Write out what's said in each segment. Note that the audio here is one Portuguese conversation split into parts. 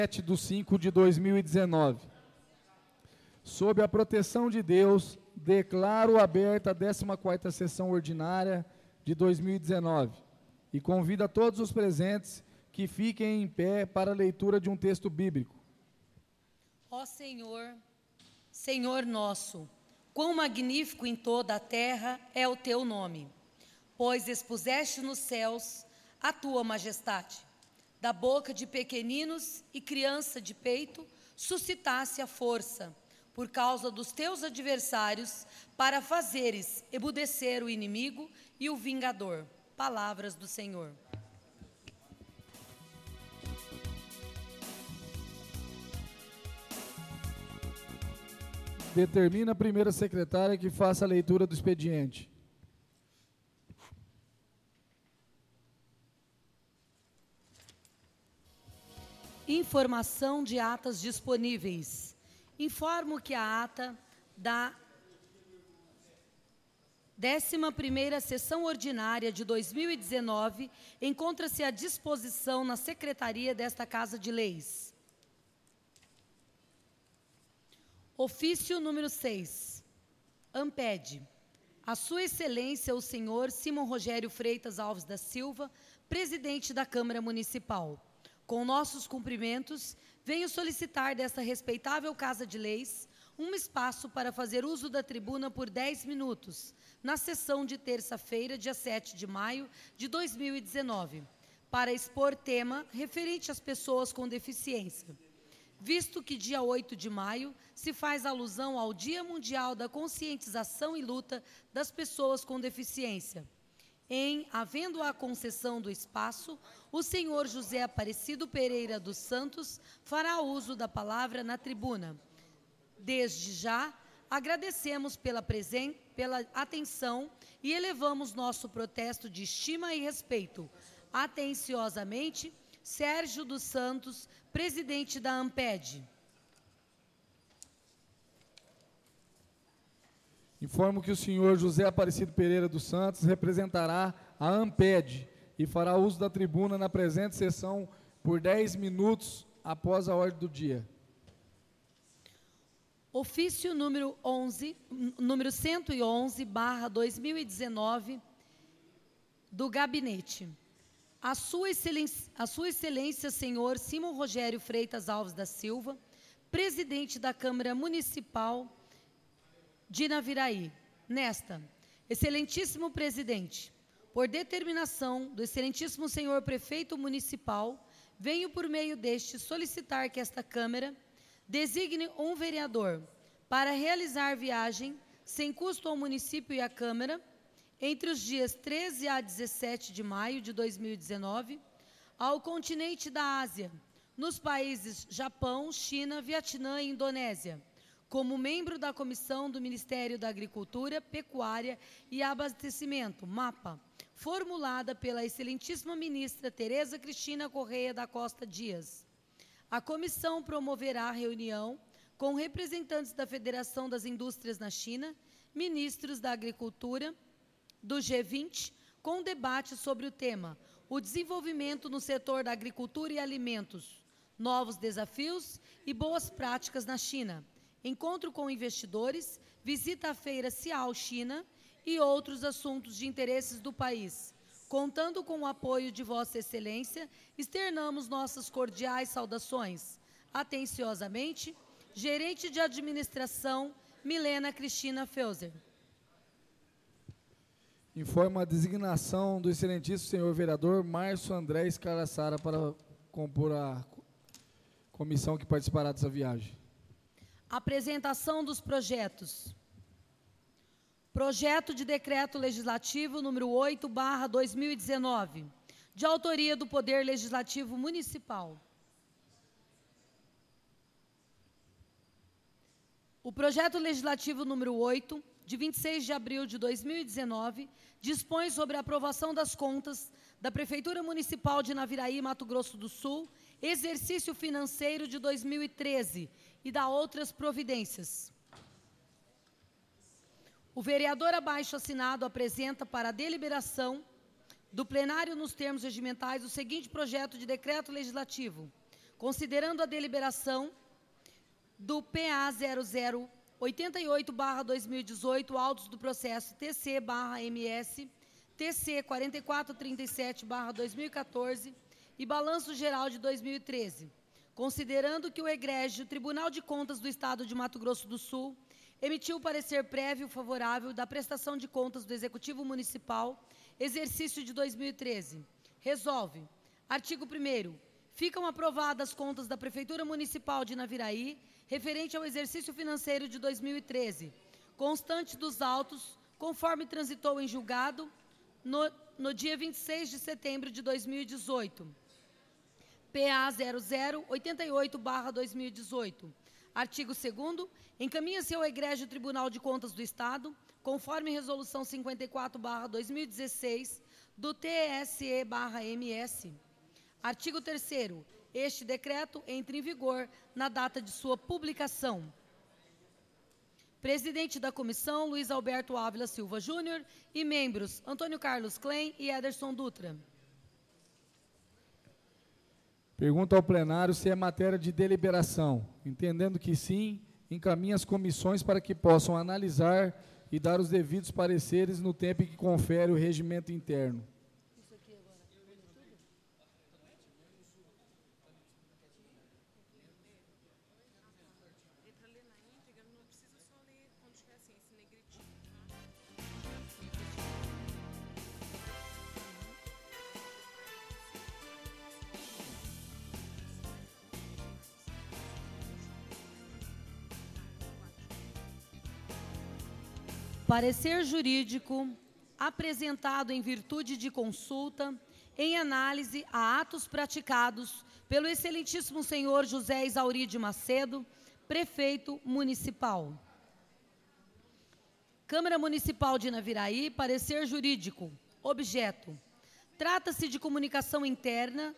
7/5/2019. Sob a proteção de Deus, declaro aberta a 14ª sessão ordinária de 2019 e convido a todos os presentes que fiquem em pé para a leitura de um texto bíblico. Ó Senhor, Senhor nosso, quão magnífico em toda a terra é o teu nome, pois expuseste nos céus a tua majestade. Da boca de pequeninos e criança de peito, suscitasse a força, por causa dos teus adversários, para fazeres emudecer o inimigo e o vingador. Palavras do Senhor. Determina a primeira secretária que faça a leitura do expediente. Informação de atas disponíveis. Informo que a ata da 11ª sessão ordinária de 2019 encontra-se à disposição na secretaria desta Casa de Leis. Ofício número 6. ANPED. A Sua Excelência, o senhor Simão Rogério Freitas Alves da Silva, presidente da Câmara Municipal. Com nossos cumprimentos, venho solicitar desta respeitável Casa de Leis um espaço para fazer uso da tribuna por 10 minutos, na sessão de terça-feira, dia 7 de maio de 2019, para expor tema referente às pessoas com deficiência. Visto que dia 8 de maio se faz alusão ao Dia Mundial da Conscientização e Luta das Pessoas com Deficiência. Havendo a concessão do espaço, o senhor José Aparecido Pereira dos Santos fará uso da palavra na tribuna. Desde já, agradecemos pela atenção e elevamos nosso protesto de estima e respeito. Atenciosamente, Sérgio dos Santos, presidente da ANPED. Informo que o senhor José Aparecido Pereira dos Santos representará a ANPED e fará uso da tribuna na presente sessão por 10 minutos após a ordem do dia. Ofício número 111/2019 do Gabinete. A Sua Excelência, senhor Simão Rogério Freitas Alves da Silva, presidente da Câmara Municipal de Naviraí. Nesta, excelentíssimo presidente, por determinação do excelentíssimo senhor prefeito municipal, venho por meio deste solicitar que esta Câmara designe um vereador para realizar viagem sem custo ao município e à Câmara entre os dias 13 a 17 de maio de 2019 ao continente da Ásia, nos países Japão, China, Vietnã e Indonésia, como membro da Comissão do Ministério da Agricultura, Pecuária e Abastecimento, MAPA, formulada pela excelentíssima ministra Tereza Cristina Correia da Costa Dias. A comissão promoverá reunião com representantes da Federação das Indústrias na China, ministros da Agricultura, do G20, com debate sobre o tema o desenvolvimento no setor da agricultura e alimentos, novos desafios e boas práticas na China, encontro com investidores, visita à feira Cial China e outros assuntos de interesses do país. Contando com o apoio de Vossa Excelência, externamos nossas cordiais saudações. Atenciosamente, Gerente de Administração, Milena Cristina Feuser. Informo a designação do excelentíssimo senhor vereador Márcio André Scarassara para compor a comissão que participará dessa viagem. Apresentação dos projetos. Projeto de Decreto Legislativo número 8/2019, de autoria do Poder Legislativo Municipal. O Projeto Legislativo número 8, de 26 de abril de 2019, dispõe sobre a aprovação das contas da Prefeitura Municipal de Naviraí, Mato Grosso do Sul, exercício financeiro de 2013 e da outras providências. O vereador abaixo assinado apresenta para a deliberação do plenário nos termos regimentais o seguinte projeto de decreto legislativo, considerando a deliberação do PA 0088/2018, autos do processo TC/MS, TC 4437/2014 e balanço geral de 2013, considerando que o egrégio Tribunal de Contas do Estado de Mato Grosso do Sul emitiu parecer prévio favorável da prestação de contas do Executivo Municipal, exercício de 2013. Resolve. Artigo 1º. Ficam aprovadas as contas da Prefeitura Municipal de Naviraí, referente ao exercício financeiro de 2013, constante dos autos, conforme transitou em julgado no dia 26 de setembro de 2018. PA 0088/2018. Artigo 2º. Encaminha-se ao egrégio Tribunal de Contas do Estado, conforme Resolução 54/2016 do TSE/MS. Artigo 3º. Este decreto entra em vigor na data de sua publicação. Presidente da comissão, Luiz Alberto Ávila Silva Júnior, e membros, Antônio Carlos Klein e Ederson Dutra. Pergunta ao plenário se é matéria de deliberação. Entendendo que sim, encaminha as comissões para que possam analisar e dar os devidos pareceres no tempo em que confere o regimento interno. Parecer jurídico apresentado em virtude de consulta, em análise a atos praticados pelo excelentíssimo senhor José Isauri de Macedo, prefeito municipal. Câmara Municipal de Naviraí, parecer jurídico. Objeto. Trata-se de comunicação interna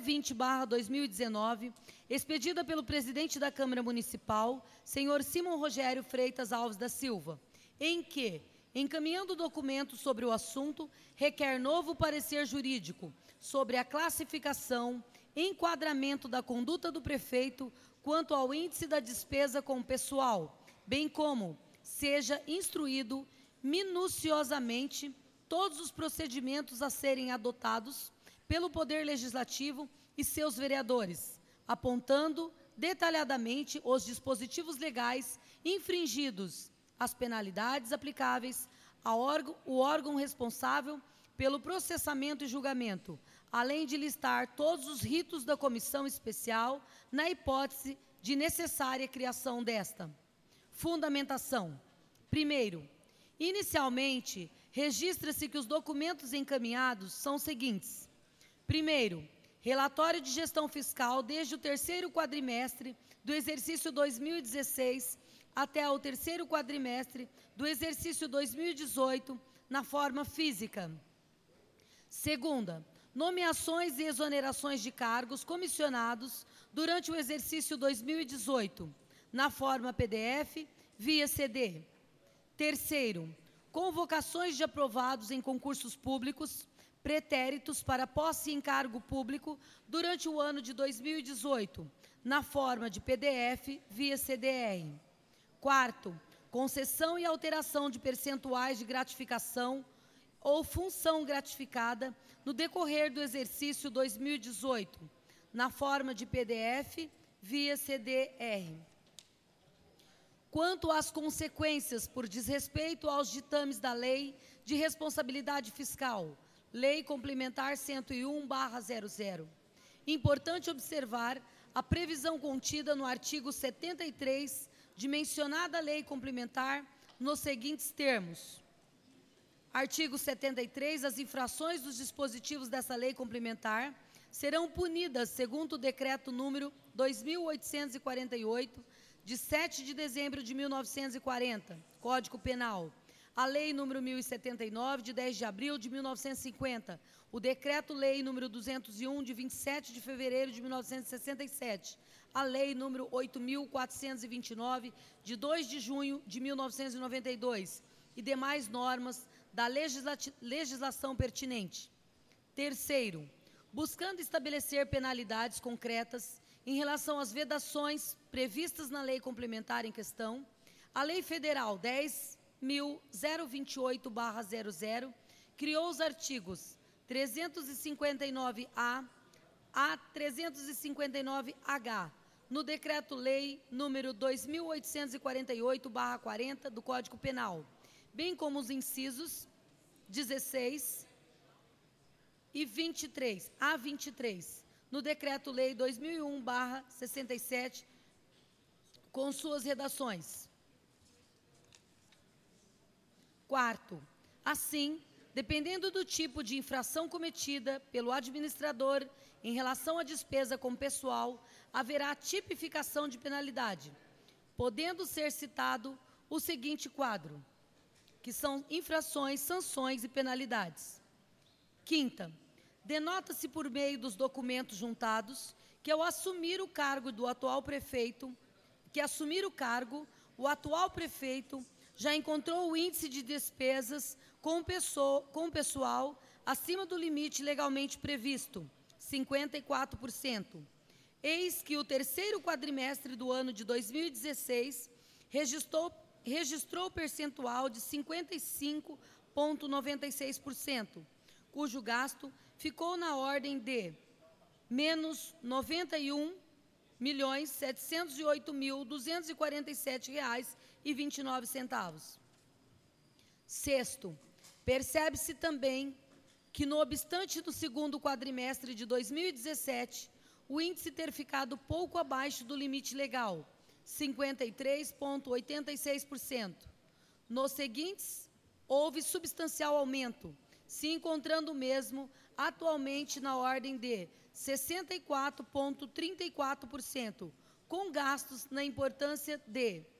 020/2019, expedida pelo presidente da Câmara Municipal, senhor Simon Rogério Freitas Alves da Silva, em que, encaminhando o documento sobre o assunto, requer novo parecer jurídico sobre a classificação, enquadramento da conduta do prefeito quanto ao índice da despesa com o pessoal, bem como seja instruído minuciosamente todos os procedimentos a serem adotados pelo Poder Legislativo e seus vereadores, apontando detalhadamente os dispositivos legais infringidos, as penalidades aplicáveis ao órgão responsável pelo processamento e julgamento, além de listar todos os ritos da comissão especial na hipótese de necessária criação desta. Fundamentação. Primeiro, inicialmente, registra-se que os documentos encaminhados são os seguintes. Primeiro, relatório de gestão fiscal desde o terceiro quadrimestre do exercício 2016 até o terceiro quadrimestre do exercício 2018, na forma física. Segunda, nomeações e exonerações de cargos comissionados durante o exercício 2018, na forma PDF, via CD. Terceiro, convocações de aprovados em concursos públicos, pretéritos para posse em cargo público durante o ano de 2018, na forma de PDF, via CDR. Quarto, concessão e alteração de percentuais de gratificação ou função gratificada no decorrer do exercício 2018, na forma de PDF, via CDR. Quanto às consequências por desrespeito aos ditames da Lei de Responsabilidade Fiscal, Lei Complementar 101/00. Importante observar a previsão contida no artigo 73 de mencionada lei complementar nos seguintes termos. Artigo 73. As infrações dos dispositivos dessa lei complementar serão punidas segundo o decreto número 2.848, de 7 de dezembro de 1940, Código Penal, a Lei número 1079, de 10 de abril de 1950, o Decreto-Lei número 201, de 27 de fevereiro de 1967, a Lei número 8.429, de 2 de junho de 1992, e demais normas da legislação pertinente. Terceiro, buscando estabelecer penalidades concretas em relação às vedações previstas na lei complementar em questão, a Lei Federal 10.028/00 criou os artigos 359-A a 359-H no Decreto-Lei número 2.848/40 do Código Penal, bem como os incisos 16 e 23, a 23, no Decreto-Lei 2001/67, com suas redações. Quarto, assim, dependendo do tipo de infração cometida pelo administrador em relação à despesa com pessoal, haverá tipificação de penalidade, podendo ser citado o seguinte quadro, que são infrações, sanções e penalidades. Quinta, denota-se por meio dos documentos juntados que ao assumir o cargo do atual prefeito, o atual prefeito já encontrou o índice de despesas com pessoal acima do limite legalmente previsto, 54%. Eis que o terceiro quadrimestre do ano de 2016 registrou percentual de 55,96%, cujo gasto ficou na ordem de menos R$ 91.708.247,29. Sexto, percebe-se também que, no obstante do segundo quadrimestre de 2017, o índice ter ficado pouco abaixo do limite legal, 53,86%. Nos seguintes, houve substancial aumento, se encontrando o mesmo atualmente na ordem de 64,34%, com gastos na importância de R$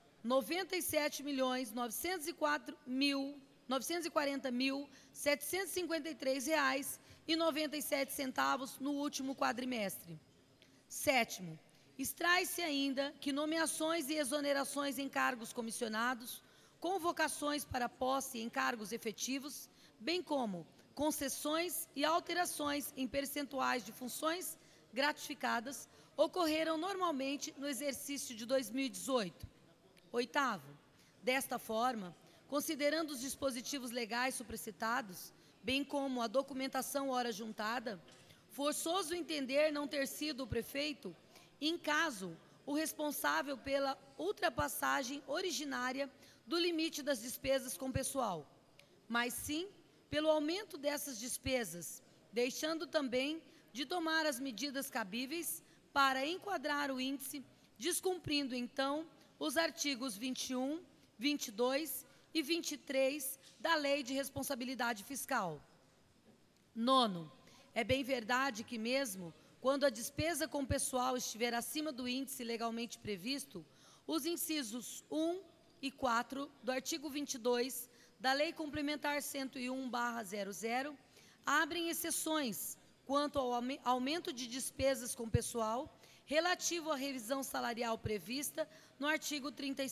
97.940.753,97 no último quadrimestre. Sétimo, extrai-se ainda que nomeações e exonerações em cargos comissionados, convocações para posse em cargos efetivos, bem como concessões e alterações em percentuais de funções gratificadas, ocorreram normalmente no exercício de 2018. Oitavo, desta forma, considerando os dispositivos legais supracitados, bem como a documentação ora juntada, forçoso entender não ter sido o prefeito, em caso, o responsável pela ultrapassagem originária do limite das despesas com pessoal, mas sim pelo aumento dessas despesas, deixando também de tomar as medidas cabíveis para enquadrar o índice, descumprindo, então, os artigos 21, 22 e 23 da Lei de Responsabilidade Fiscal. Nono, é bem verdade que mesmo quando a despesa com pessoal estiver acima do índice legalmente previsto, os incisos 1 e 4 do artigo 22 da Lei Complementar 101/00 abrem exceções quanto ao aumento de despesas com pessoal relativo à revisão salarial prevista no artigo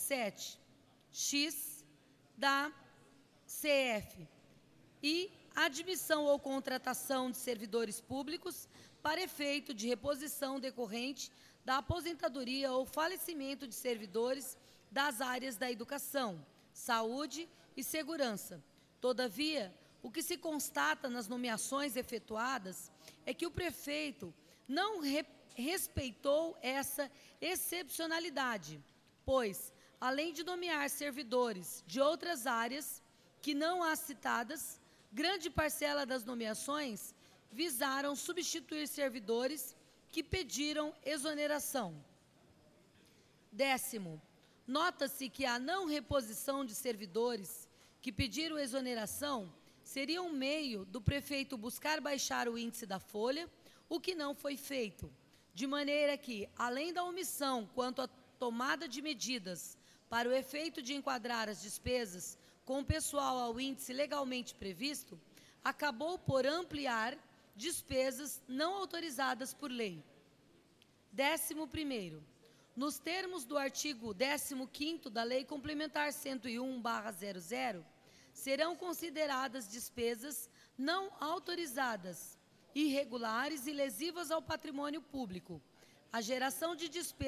37x da CF e admissão ou contratação de servidores públicos para efeito de reposição decorrente da aposentadoria ou falecimento de servidores das áreas da educação, saúde e segurança. Todavia, o que se constata nas nomeações efetuadas é que o prefeito não respeitou essa excepcionalidade, pois, além de nomear servidores de outras áreas que não as citadas, grande parcela das nomeações visaram substituir servidores que pediram exoneração. Décimo, nota-se que a não reposição de servidores que pediram exoneração seria um meio do prefeito buscar baixar o índice da folha, o que não foi feito, de maneira que, além da omissão quanto à tomada de medidas para o efeito de enquadrar as despesas com o pessoal ao índice legalmente previsto, acabou por ampliar despesas não autorizadas por lei. 11º, nos termos do artigo 15º da Lei Complementar 101/00, serão consideradas despesas não autorizadas, irregulares e lesivas ao patrimônio público, a geração de despesas